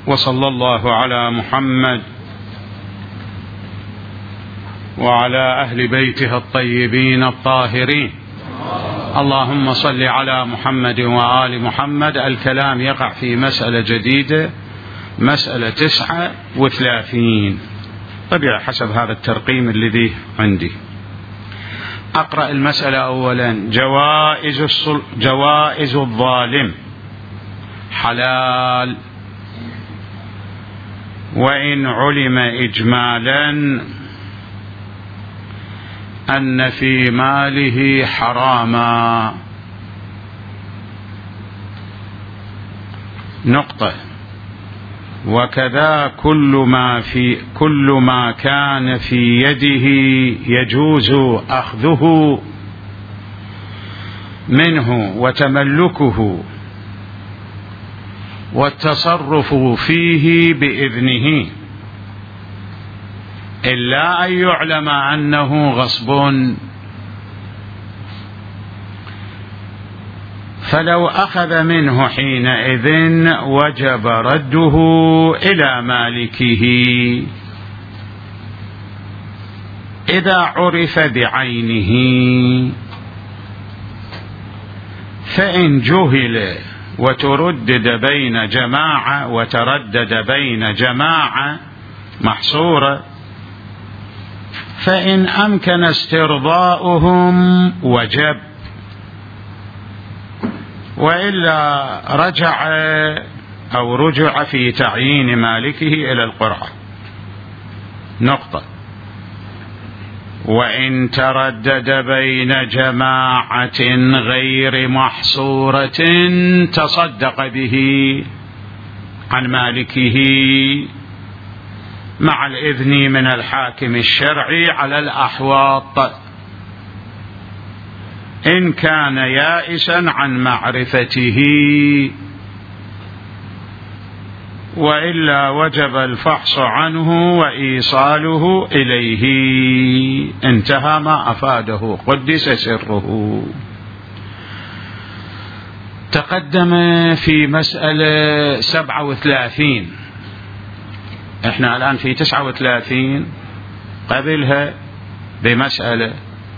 وصلى الله على محمد وعلى أهل بيته الطيبين الطاهرين. اللهم صل على محمد وآل محمد. الكلام يقع في مسألة جديدة، مسألة 39. طبعا حسب هذا الترقيم الذي عندي. أقرأ المسألة أولا. جوائز الظالم حلال، وإن علم إجمالا أن في ماله حراما. نقطة. وكذا كل ما كان في يده يجوز أخذه منه وتملكه والتصرف فيه بإذنه، إلا أن يعلم أنه غصب، فلو أخذ منه حينئذ وجب رده إلى مالكه إذا عرف بعينه. فإن جهل وتردد بين جماعة محصورة، فإن أمكن استرضاؤهم وجب، وإلا رجع في تعيين مالكه إلى القرعة. نقطة. وإن تردد بين جماعة غير محصورة تصدق به عن مالكه مع الإذن من الحاكم الشرعي على الأحواط، إن كان يائسا عن معرفته، وإلا وجب الفحص عنه وإيصاله إليه. انتهى ما أفاده قدس سره. تقدم في مسألة 37. احنا الآن في 39. قبلها بمسألة.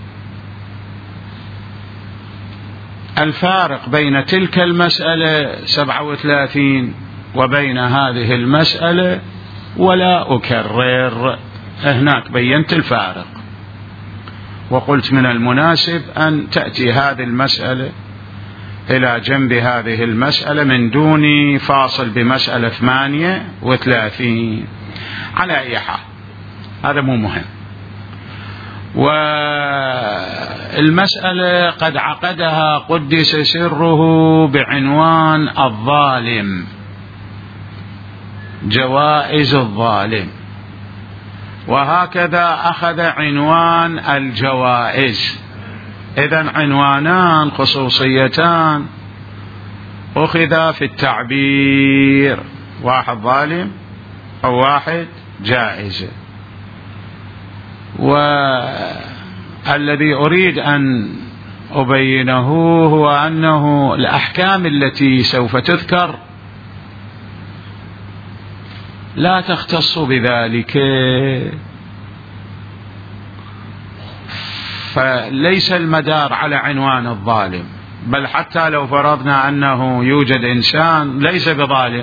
الفارق بين تلك المسألة 37 وبين هذه المسألة، ولا أكرر، هناك بينت الفارق، وقلت من المناسب أن تأتي هذه المسألة إلى جنب هذه المسألة من دون فاصل بمسألة 38. على أي حال هذا مو مهم. والمسألة قد عقدها قدس سره بعنوان الظالم، جوائز الظالم، وهكذا أخذ عنوان الجوائز. إذن عنوانان خصوصيتان أخذ في التعبير، واحد ظالم أو واحد جائزة. والذي أريد أن أبينه هو أنه الأحكام التي سوف تذكر لا تختص بذلك، فليس المدار على عنوان الظالم، بل حتى لو فرضنا أنه يوجد إنسان ليس بظالم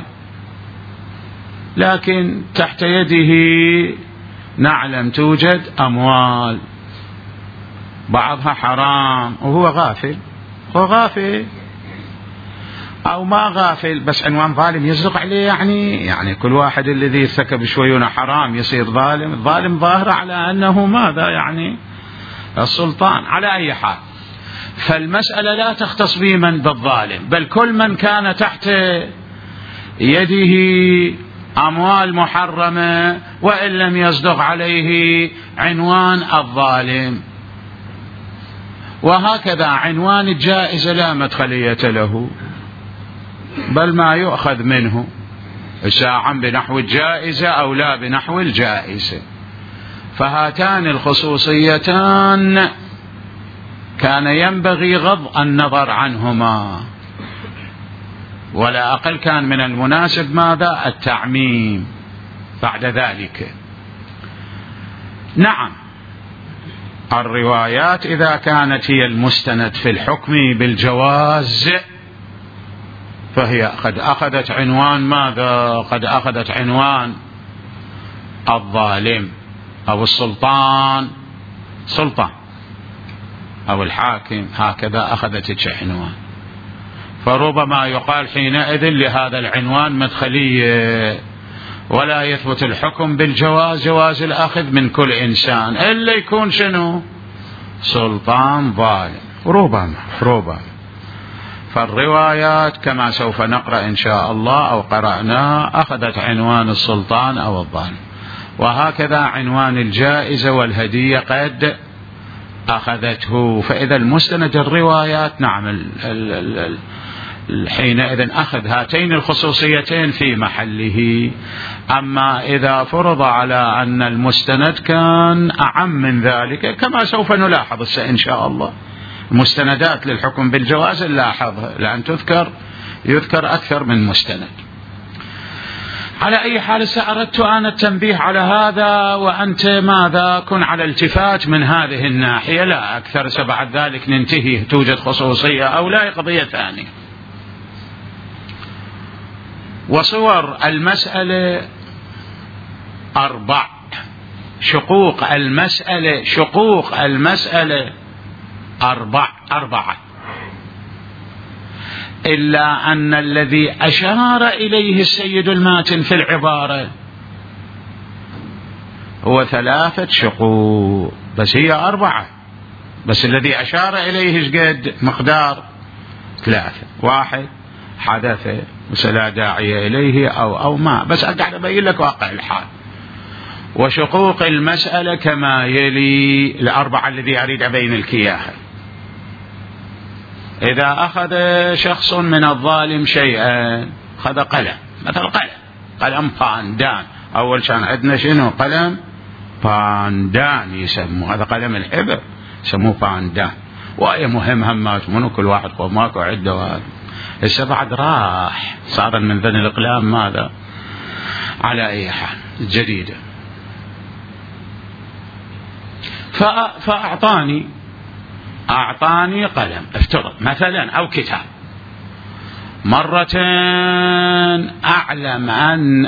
لكن تحت يده نعلم توجد أموال بعضها حرام وهو غافل، هو غافل أو ما غافل، بس عنوان ظالم يصدق عليه. يعني كل واحد الذي ارتكب شوية حرام يصير ظالم. الظالم ظاهر على أنه ماذا يعني السلطان. على أي حال فالمسألة لا تختص بمن بالظالم، بل كل من كان تحت يده أموال محرمة وإن لم يصدق عليه عنوان الظالم. وهكذا عنوان الجائزة لا مدخلية له، بل ما يؤخذ منه ساعا بنحو الجائزة أو لا بنحو الجائزة. فهاتان الخصوصيتان كان ينبغي غض النظر عنهما. ولا أقل كان من المناسب ماذا؟ التعميم بعد ذلك. نعم، الروايات إذا كانت هي المستند في الحكم بالجواز فهي قد أخذت عنوان ماذا؟ قد أخذت عنوان الظالم أو السلطان، سلطان أو الحاكم، هكذا أخذت عنوان. فربما يقال حينئذ لهذا العنوان مدخلية، ولا يثبت الحكم بالجواز، جواز الأخذ من كل إنسان إلا يكون شنو؟ سلطان ظالم. ربما فالروايات كما سوف نقرأ إن شاء الله أو قرأنا أخذت عنوان السلطان أو الظالم، وهكذا عنوان الجائزة والهدية قد أخذته. فإذا المستند الروايات نعم حينئذ أخذ هاتين الخصوصيتين في محله. أما إذا فرض على أن المستند كان أعم من ذلك كما سوف نلاحظ إن شاء الله، مستندات للحكم بالجواز نلاحظها لأن يذكر أكثر من مستند. على أي حال سأردت أنا التنبيه على هذا، وأنت ماذا؟ كن على التفات من هذه الناحية لا أكثر، بعد ذلك ننتهي توجد خصوصية أو لا قضية ثانية. وصور المسألة 4، شقوق المسألة 4، إلا أن الذي أشار إليه السيد الماتن في العبارة هو 3 شقوق، بس هي 4، بس الذي أشار إليه قد مقدار 3، 1 حدث ولا داعي إليه أو ما، بس أقعد أبين لك واقع الحال. وشقوق المسألة كما يلي، ال4 الذي أريد أبين لك إياها. إذا أخذ شخص من الظالم شيئا، أخذ قلم مثل قلم باندان، أول كان عندنا شنو؟ قلم باندان يسموه، هذا قلم الحبر يسموه باندان، وهي مهم همات منه كل واحد ماكو عده، وهذا هسه بعد راح صار من ذن الأقلام ماذا؟ على أي حال جديدة. فأعطاني قلم افترض مثلا أو كتاب، مرة أعلم أن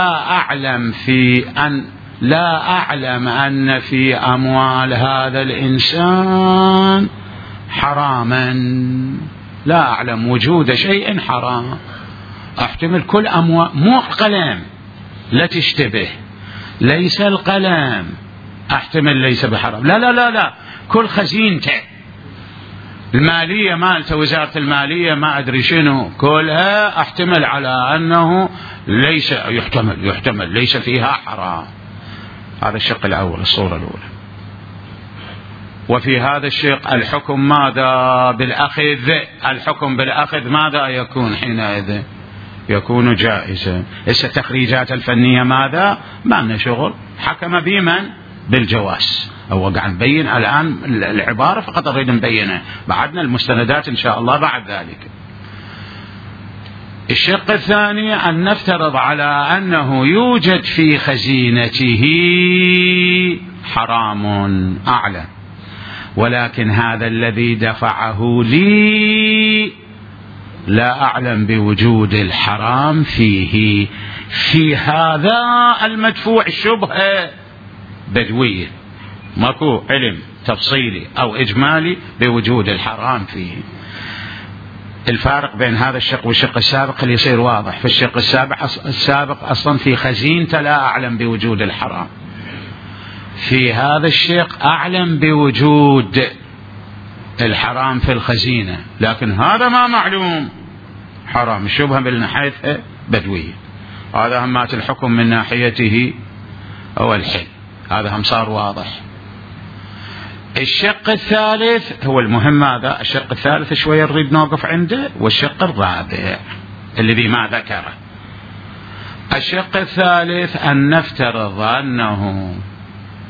لا أعلم أن في أموال هذا الإنسان حراما، لا أعلم وجود شيء حرام، أحتمل كل أموال، مو القلم لا تشتبه، ليس القلم أحتمل ليس بحرام، لا كل خزينته المالية مالته، وزارة المالية ما أدري شنو، كلها أحتمل على أنه ليس يحتمل ليس فيها حرام. هذا الشق الأول، الصورة الأولى. وفي هذا الشق الحكم ماذا؟ بالأخذ. الحكم بالأخذ ماذا يكون حينئذ؟ يكون جائزا. هسه التخريجات الفنية ماذا؟ ما لنا شغل، حكم بمن؟ بالجواز. هو قاعد نبين الآن العبارة فقط نريد نبينها، بعدنا المستندات إن شاء الله بعد ذلك. الشق الثاني أن نفترض على أنه يوجد في خزينته حرام أعلى، ولكن هذا الذي دفعه لي لا أعلم بوجود الحرام فيه. في هذا المدفوع الشبهة بدوية، ماكو علم تفصيلي أو إجمالي بوجود الحرام فيه. الفارق بين هذا الشق والشق السابق اللي يصير واضح. في الشق السابق أصلا في خزينته لا أعلم بوجود الحرام، في هذا الشق أعلم بوجود الحرام في الخزينة، لكن هذا ما معلوم حرام. الشبهة من ناحيته بدوية، هذا همات الحكم من ناحيته هو الحل، هذا هم صار واضح. الشق الثالث هو المهم، هذا الشق الثالث شوية نريد نوقف عنده، والشق الرابع الذي ما ذكره. الشق الثالث أن نفترض أنه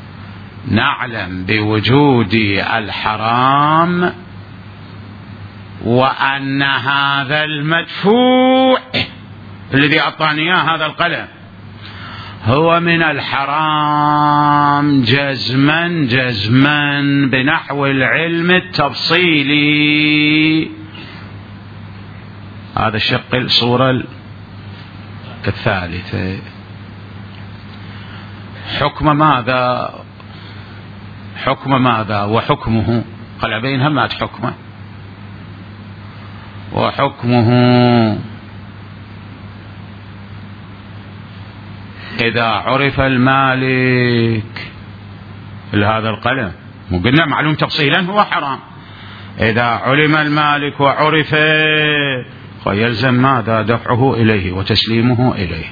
نعلم بوجود الحرام وأن هذا المدفوع الذي أعطاني إياه هذا القلم هو من الحرام جزما جزما بنحو العلم التفصيلي. هذا الشق الصورة الثالثة. حكم ماذا؟ حكم ماذا وحكمه؟ قال بينها مات حكمه وحكمه إذا عرف المالك لهذا القلم، مو قلنا معلوم تفصيلا هو حرام، إذا علم المالك وعرف فيلزم ماذا؟ دفعه إليه وتسليمه إليه.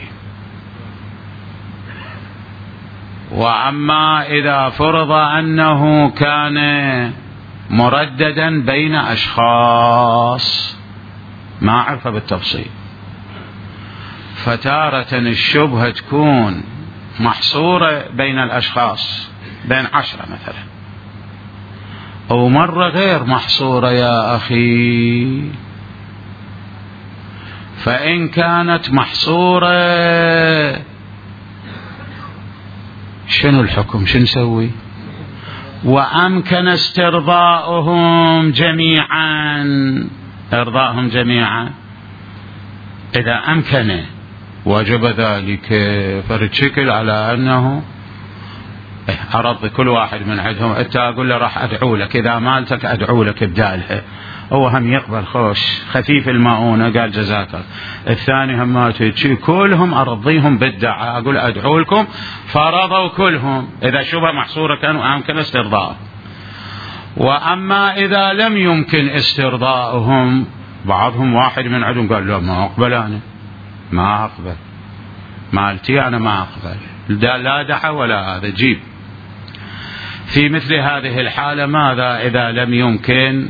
وأما إذا فرض أنه كان مرددا بين أشخاص ما عرف بالتفصيل، فتارة الشبهة تكون محصورة بين الأشخاص بين 10 مثلا، أو مرة غير محصورة يا أخي. فإن كانت محصورة شنو الحكم؟ شنو نسوي؟ وأمكن استرضاؤهم جميعا، إرضاءهم جميعا إذا أمكن وجب ذلك، فرتشكل على أنه أرض كل واحد من عندهم. أنت أقول له راح أدعو لك، إذا مالتك أدعو لك بدالها، هو هم يقبل خوش خفيف المؤونة قال جزاك الله. الثاني هم مالتي كلهم أرضيهم بالدعاء، أقول أدعو لكم فرضوا كلهم. إذا شبه محصورة كانوا أمكن استرضاء. وأما إذا لم يمكن استرضاؤهم، بعضهم واحد من عندهم قال لا ما أقبل، أنا ما أقبل مالتي، أنا ما أقبل، لا دعا ولا هذا جيب. في مثل هذه الحالة ماذا؟ إذا لم يمكن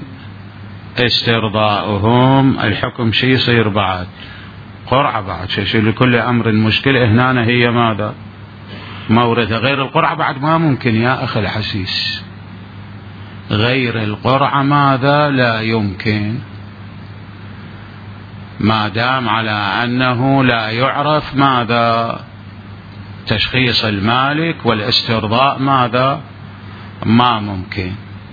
استرضاؤهم الحكم شيء يصير بعد قرعة، بعد شيء لكل أمر مشكلة. هنا هي ماذا؟ موردة. غير القرعة بعد ما ممكن يا أخي الحسيس، غير القرعة ماذا؟ لا يمكن، ما دام على أنه لا يعرف ماذا؟ تشخيص المالك، والاسترضاء ماذا؟ ما ممكن.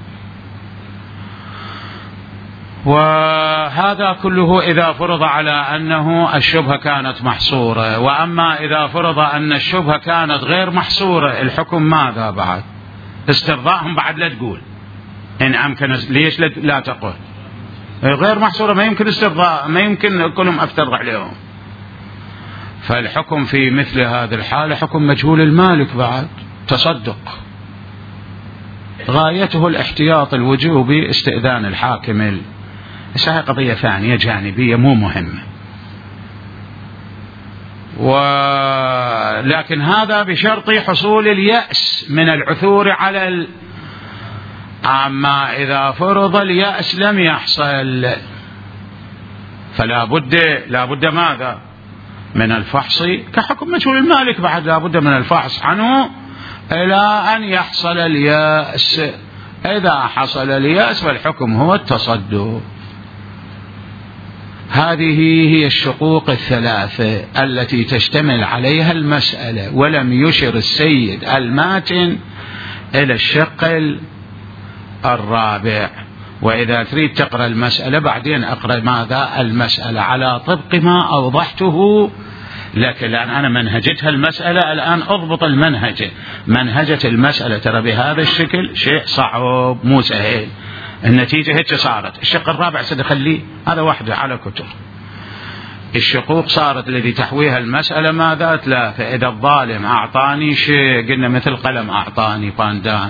وهذا كله إذا فرض على أنه الشبهة كانت محصورة. وأما إذا فرض أن الشبهة كانت غير محصورة، الحكم ماذا بعد؟ استرضاءهم بعد لا تقول إن أمكن. ليش لا تقول؟ غير محصورة ما يمكن استرضاء، ما يمكن كلهم أفترض عليهم. فالحكم في مثل هذه الحالة حكم مجهول المالك بعد، تصدق غايته الاحتياط الوجوبي، استئذان الحاكم. هي قضية ثانية جانبية مو مهمة. ولكن هذا بشرط حصول اليأس من العثور على أما إذا فرض اليأس لم يحصل، فلا بد ماذا؟ من الفحص، كحكم مجهول المالك بعد لا بد من الفحص عنه إلى أن يحصل اليأس. إذا حصل اليأس فالحكم هو التصدق. هذه هي الشقوق الثلاثة التي تشتمل عليها المسألة، ولم يشر السيد الماتن إلى الشق الرابع. وإذا تريد تقرأ المسألة بعدين أقرأ ماذا؟ المسألة على طبق ما أوضحته لك، لأن أنا منهجتها المسألة الآن أضبط المنهجة. منهجة المسألة ترى بهذا الشكل شيء صعب مو سهل. النتيجة هيك صارت. الشق الرابع سنخليه هذا وحده على كتب. الشقوق صارت الذي تحويها المسألة ماذا؟ 3. إذا الظالم أعطاني شيء، قلنا مثل قلم أعطاني باندان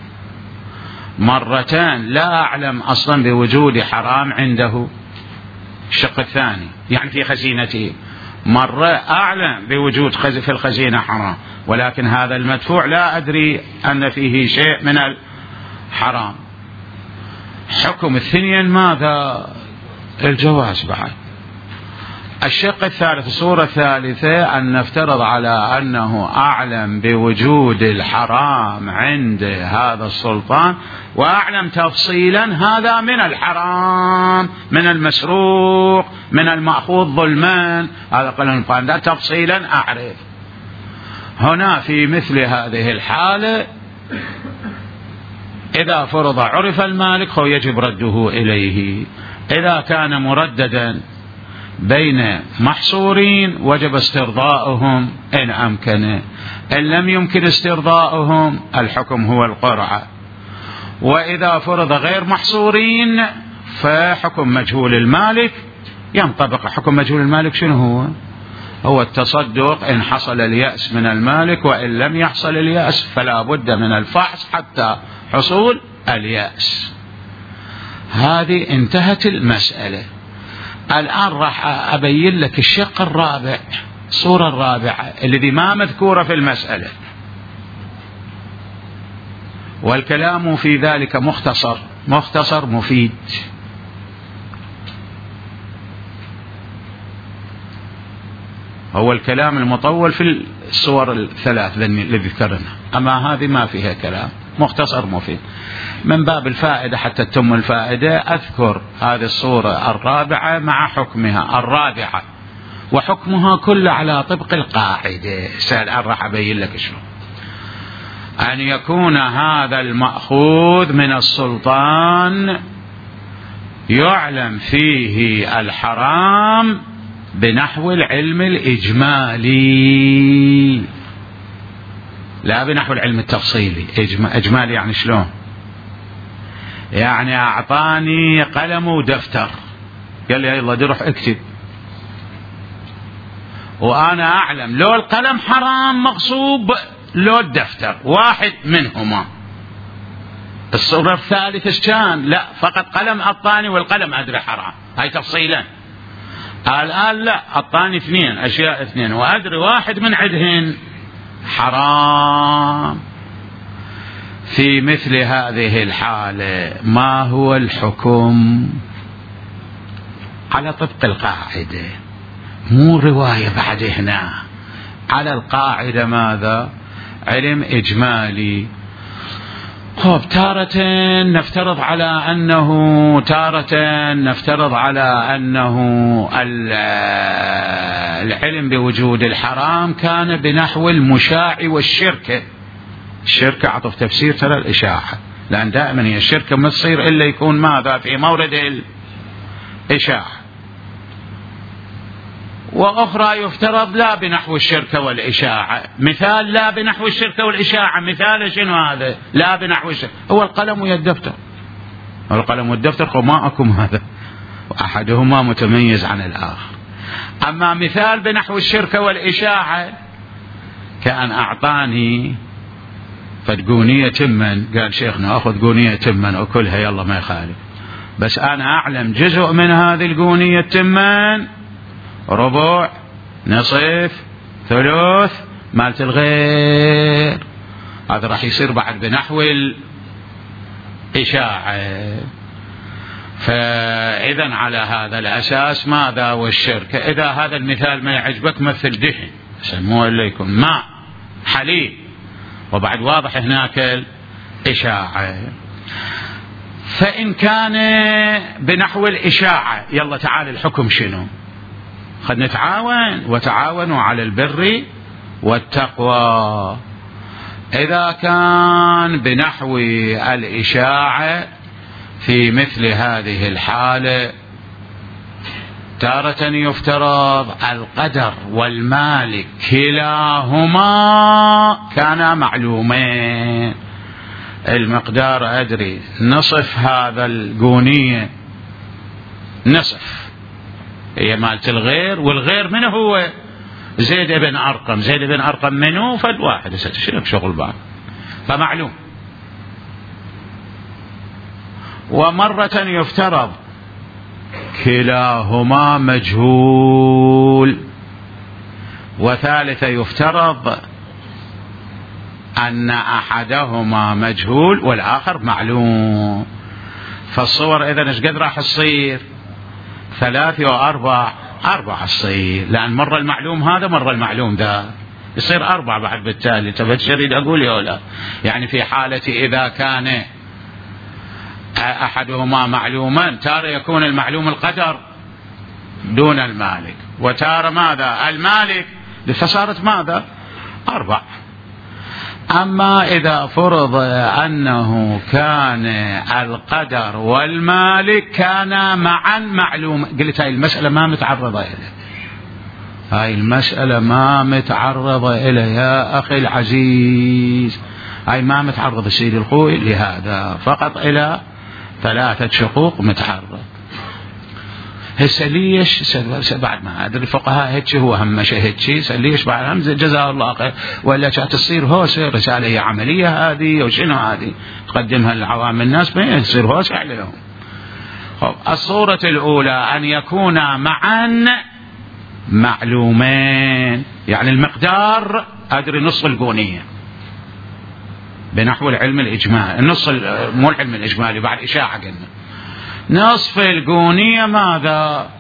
مرتين لا أعلم أصلا بوجود حرام عنده. الشق الثاني يعني في خزينته، مرة أعلم بوجود في الخزينة حرام، ولكن هذا المدفوع لا أدري أن فيه شيء من الحرام. حكم الثنين ماذا؟ الجواز بعد. الشق الثالث، الصورة الثالثة، أن نفترض على أنه أعلم بوجود الحرام عند هذا السلطان، وأعلم تفصيلا هذا من الحرام، من المسروق، من المأخوذ ظلما، هذا قانون القانون تفصيلا أعرف. هنا في مثل هذه الحالة إذا فرض عرف المالك هو يجب رده إليه. إذا كان مرددا بين محصورين وجب استرضاؤهم إن أمكن، إن لم يمكن استرضاؤهم الحكم هو القرعة. وإذا فرض غير محصورين فحكم مجهول المالك ينطبق. حكم مجهول المالك شنو هو التصدق إن حصل اليأس من المالك، وإن لم يحصل اليأس فلا بد من الفحص حتى حصول اليأس. هذه انتهت المسألة. الآن راح أبين لك الشق الرابع، الصورة الرابعة الذي ما مذكورة في المسألة، والكلام في ذلك مختصر مفيد. هو الكلام المطول في الصور الثلاث الذي ذكرنا، أما هذه ما فيها كلام، مختصر مفيد. من باب الفائدة حتى تتم الفائدة أذكر هذه الصورة الرابعة مع حكمها الرابعة، وحكمها كله على طبق القاعدة. الآن راح أبين لك شنو. أن يكون هذا المأخوذ من السلطان يعلم فيه الحرام بنحو العلم الإجمالي، لا بنحو العلم التفصيلي. إجمالي يعني شلون؟ يعني أعطاني قلم ودفتر، قال لي يلا دي روح اكتب، وأنا أعلم لو القلم حرام مغصوب لو الدفتر، واحد منهما. الصورة الثالثة كان لا فقط قلم أعطاني والقلم أدري حرام، هاي تفصيلا. الآن لا، أعطاني اثنين أشياء اثنين وأدري واحد من عدهن حرام. في مثل هذه الحالة ما هو الحكم؟ على طبق القاعدة، مو رواية بعد هنا، على القاعدة. ماذا؟ علم إجمالي. خب تارة نفترض على أنه العلم بوجود الحرام كان بنحو المشاع والشركة. الشركة عطف تفسير ترى الإشاعة، لأن دائما هي الشركة ما تصير إلا يكون ماذا في مورد الإشاعة. وأخرى يفترض لا بنحو الشركة والإشاعة. مثال لا بنحو الشركة والإشاعة، مثال شنو هذا؟ لا بنحو الشركة هو القلم والدفتر. القلم والدفتر معكم هذا، وأحدهما متميز عن الآخر. أما مثال بنحو الشركة والإشاعة كأن أعطاني فدقونية تمن، قال شيخنا أخذ قونية تمن أكلها يلا ما يخالف، بس أنا أعلم جزء من هذه القونية تمن ربع نصف ثلث مالت الغير، هذا راح يصير بعد بنحو الإشاعة. فإذا على هذا الأساس ماذا والشركة؟ إذا هذا المثال ما يعجبك مثل دهن، سموه إلا يكون ماء حليب، وبعد واضح هناك الإشاعة. فإن كان بنحو الإشاعة يلا تعال الحكم شنو؟ خد نتعاون، وتعاونوا على البر والتقوى. إذا كان بنحو الإشاعة في مثل هذه الحالة تارة يفترض القدر والمالك كلاهما كانا معلومين. المقدار أدري نصف هذا القونية، نصف هي مالت الغير، والغير منه هو زيد بن أرقم. زيد بن أرقم منه فد واحد شنو شغل بعض، فمعلوم. ومرة يفترض كلاهما مجهول، وثالثة يفترض أن أحدهما مجهول والآخر معلوم. فالصور إذن ايش قد راح تصير؟ 3 و4 4 تصير، لأن مرة المعلوم هذا مرة المعلوم ذا، يصير 4 بعد بالتالي. تريد أقول يا لا، يعني في حالة إذا كان أحدهما معلوما تارة يكون المعلوم القدر دون المالك، وتارة ماذا المالك، فصارت ماذا 4. أما إذا فرض أنه كان القدر والمالك كانا معا معلوم، قلت هاي المسألة ما متعرضة إليه، هاي المسألة ما متعرضة إليه يا أخي العزيز، هاي ما متعرض سيدي الخوي لهذا، فقط إلى 3 شقوق متعرض. هسه ليش بعد ما ادري الفقهاء هيك هو هم شيء هيك ليش بعد همزه جزاه الله خير، ولا كانت تصير هوسه رساله هي عمليه هذه وشنو هذه تقدمها لعوام الناس ما يصير هوسه عليهم. الصوره الاولى ان يكونا معا معلومين، يعني المقدار ادري نصف القونيه بنحو العلم الاجمالي، النص مو العلم الاجمالي بعد اشاعه قلنا، نصف القونية ماذا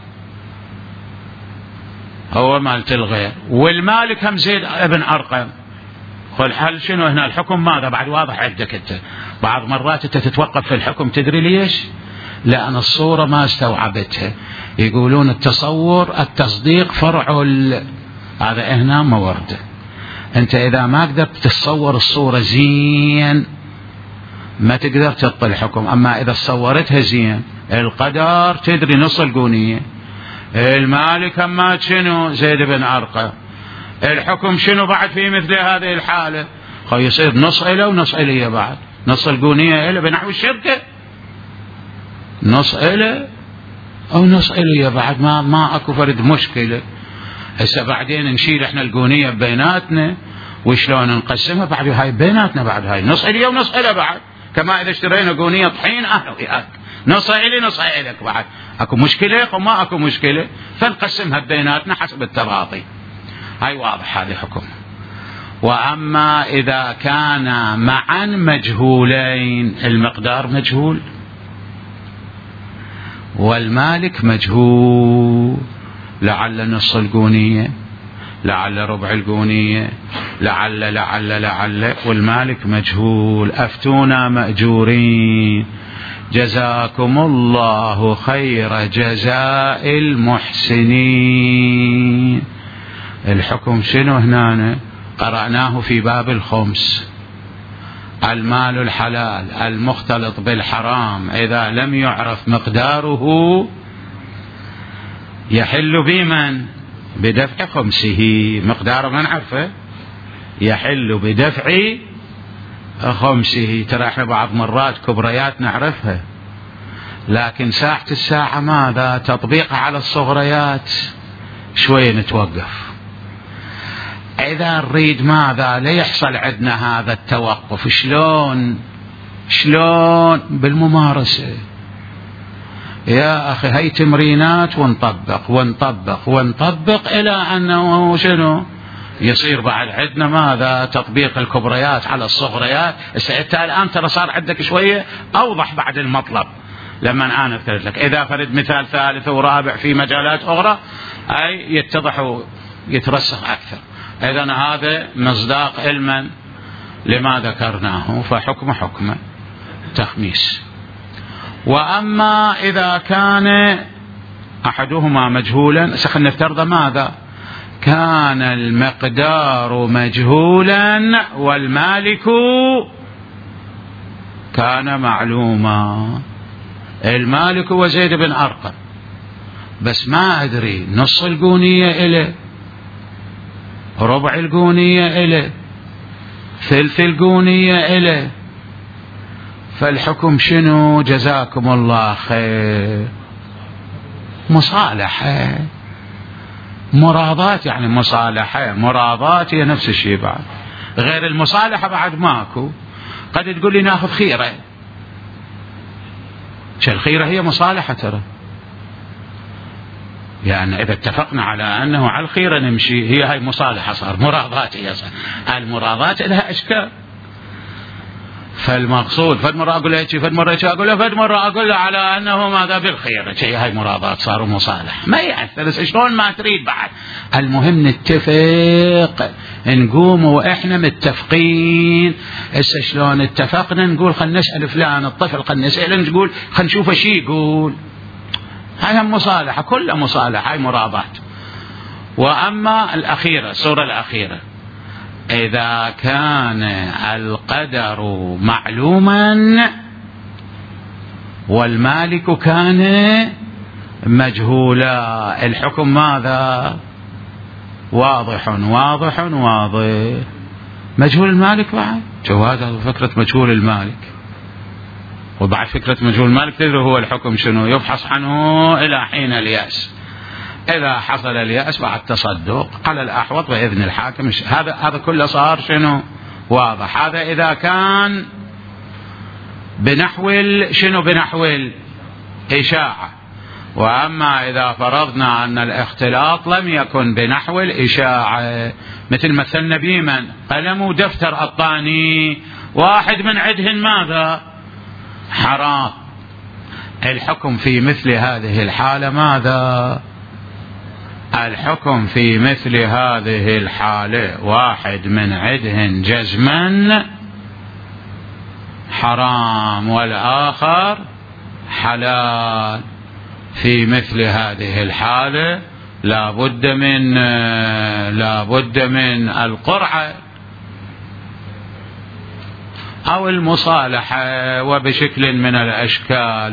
هو مالت الغير، والمالك هم زيد ابن أرقم. والحل شنو هنا الحكم ماذا بعد واضح عندك انت، بعض مرات انت تتوقف في الحكم تدري ليش؟ لأن الصورة ما استوعبتها، يقولون التصديق فرع هذا هنا ما ورده. انت اذا ما قدرت تتصور الصورة زين ما تقدر تطل الحكم، اما اذا صورتها زين القدر تدري نص القونية، المالك اما شنو زيد بن أرقم، الحكم شنو بعد في مثل هذه الحالة يصير نص إله ونص إليه، بعد نص القونية إله بنحو الشركة، نص إله أو نص إليه بعد ما أكو فرد مشكلة. هسه بعدين نشيل احنا القونية بيناتنا وشلون نقسمها بعد هاي بيناتنا، بعد هاي نص إليه ونص إله بعد، كما إذا اشترينا قونية طحين أنا وياك نص إلي نص إليك، بعد أكو مشكلة وما أكو مشكلة فنقسمها بيناتنا حسب التراضي. هاي واضح هذا الحكم. وأما إذا كان معا مجهولين، المقدار مجهول والمالك مجهول، لعل نص القونية لعل ربع القونية لعل والمالك مجهول، أفتونا مأجورين جزاكم الله خير جزاء المحسنين. الحكم شنو هنا قرأناه في باب الخمس، المال الحلال المختلط بالحرام إذا لم يعرف مقداره يحل بمن بدفع خمسه، مقداره ما نعرفه يحل بدفع خمسه. ترى احنا بعض مرات كبريات نعرفها، لكن ساعة الساعة ماذا تطبيقها على الصغريات شوية نتوقف. إذا نريد ماذا ليحصل عندنا هذا التوقف شلون بالممارسة يا أخي، هاي تمرينات ونطبق إلى أنه شنو يصير بعد عندنا ماذا تطبيق الكبريات على الصغريات. انت الآن ترى صار عندك شوية أوضح بعد المطلب لما أنا أذكرت لك. إذا فرد مثال ثالث ورابع في مجالات أخرى أي يتضح ويترسخ أكثر. إذن هذا مصداق علما لما ذكرناه، فحكم تخميس. وأما إذا كان أحدهما مجهولا، نفترض ماذا كان المقدار مجهولا والمالك كان معلوما، المالك هو زيد بن أرقم، بس ما أدري نص القونية إليه، ربع القونية إليه، ثلث القونية إليه، فالحكم شنو جزاكم الله خير؟ مصالحة مراضات، يعني مصالحة مراضات هي نفس الشيء. بعد غير المصالحة بعد ماكو. قد تقول لي ناخذ خيرة، الخيرة هي مصالحة ترى، يعني إذا اتفقنا على أنه على الخيرة نمشي، هي هاي مصالحة، صار مراضات، هي صار المراضات لها أشكال. فالمقصود فد مرة أقول له فد مرة أقول له فد مرة أقول له على أنه ماذا بالخير شيء، هاي مرادات صاروا مصالح ما يأثر شلون ما تريد بعد. المهم نتفق، نقوم وإحنا متفقين. هسه شلون اتفقنا نقول خلنا نسأل فلان الطفل، خلنا نسأله نقول خلنا نشوف شي يقول. هاي مصالحة كلها مصالحة، هاي مرادات. وأما الأخيرة السورة الأخيرة إذا كان القدر معلوما والمالك كان مجهولا، الحكم ماذا؟ واضح واضح واضح. مجهول المالك بعد جواز فكرة مجهول المالك، وبعد فكرة مجهول المالك تدري هو الحكم شنو؟ يبحث عنه إلى حين اليأس. إذا حصل اليأس بعد تصدق على الأحوط بإذن الحاكم. هذا كله صار شنو؟ واضح. هذا إذا كان بنحو شنو؟ بنحو الإشاعة. وأما إذا فرضنا أن الاختلاط لم يكن بنحو الإشاعة، مثل مثلنا بيمن قلم ودفتر الطاني واحد من عدهن ماذا؟ حرام. الحكم في مثل هذه الحالة ماذا؟ الحكم في مثل هذه الحالة واحد من عدهن جزما حرام والآخر حلال. في مثل هذه الحالة لا بد من القرعة أو المصالحة وبشكل من الأشكال،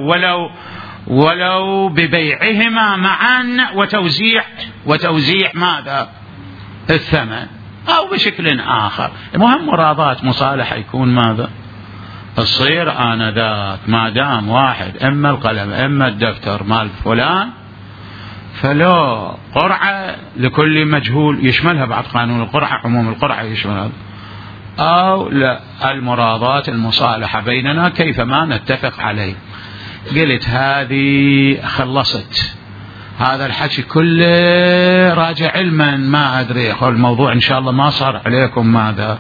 ولو ببيعهما معا وتوزيع ماذا؟ الثمن، أو بشكل آخر. المهم مرادات مصالحة يكون ماذا؟ تصير آنذاك ما دام واحد إما القلم إما الدفتر مال فلان، فلو قرعة لكل مجهول يشملها بعد قانون القرعة، عموم القرعة يشملها، أو لا المرادات المصالحة بيننا كيفما نتفق عليه. قلت هذه خلصت هذا الحكي كله راجع علما، ما أدري الموضوع إن شاء الله ما صار عليكم ماذا.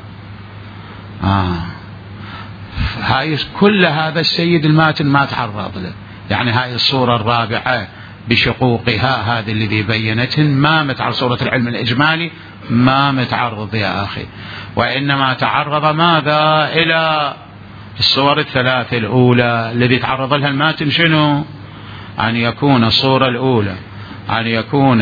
هاي كل هذا السيد الماتن ما تعرض له، يعني هاي الصورة الرابعة بشقوقها هذه اللي بينتهن ما متعرض. صورة العلم الإجمالي ما متعرض يا أخي، وإنما تعرض ماذا؟ إلى الصور الثلاث الأولى الذي تعرض لها الماتن شنو؟ أن يكون الصورة الأولى أن يكون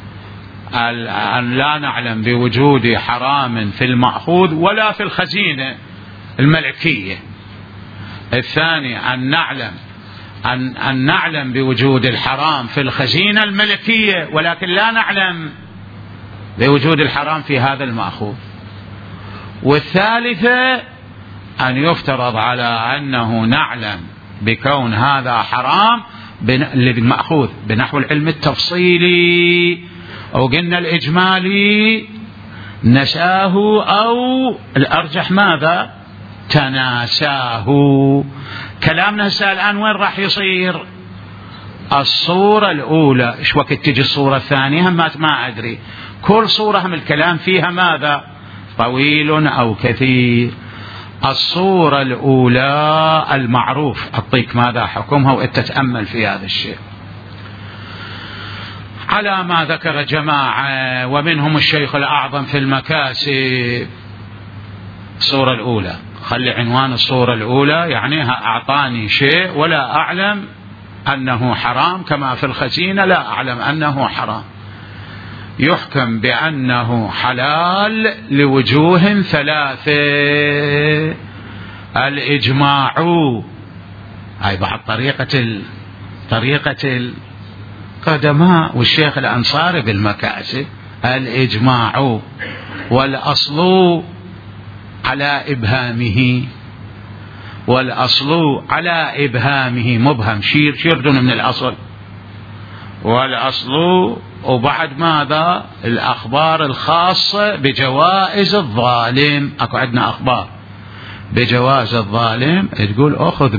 أن لا نعلم بوجود حرام في المأخوذ ولا في الخزينة الملكية. الثاني أن نعلم بوجود الحرام في الخزينة الملكية ولكن لا نعلم بوجود الحرام في هذا المأخوذ. والثالثة أن يفترض على أنه نعلم بكون هذا حرام المأخوذ بنحو العلم التفصيلي، أو قلنا الإجمالي نساه، أو الأرجح ماذا؟ تناساه. كلامنا هسه الآن وين راح يصير؟ الصورة الأولى إيش وقت تجي الصورة الثانية ما أدري. كل صورة هم الكلام فيها ماذا؟ طويل أو كثير. الصورة الأولى المعروف أعطيك ماذا حكمها وتتأمل في هذا الشيء على ما ذكر جماعة ومنهم الشيخ الأعظم في المكاسب. الصورة الأولى خلي عنوان الصورة الأولى، يعني أعطاني شيء ولا أعلم أنه حرام، كما في الخزينة لا أعلم أنه حرام. يحكم بأنه حلال لوجوه ثلاثة. الإجماع، هاي بعد طريقة القدماء والشيخ الأنصاري بالمكاسب. الإجماع والأصل على إبهامه، والأصل على إبهامه مبهم شير دون من الأصل، والأصل. وبعد ماذا؟ الأخبار الخاصة بجوائز الظالم. أكو عندنا أخبار بجواز الظالم تقول أخذ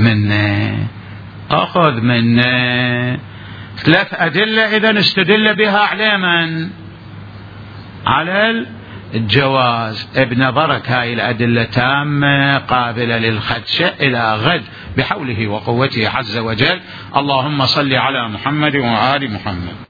منه 3 أدلة إذا استدل بها على من؟ على الجواز بنظرك هاي الأدلة تامة قابلة للخدشة إلى غد بحوله وقوته عز وجل. اللهم صل على محمد وآل محمد.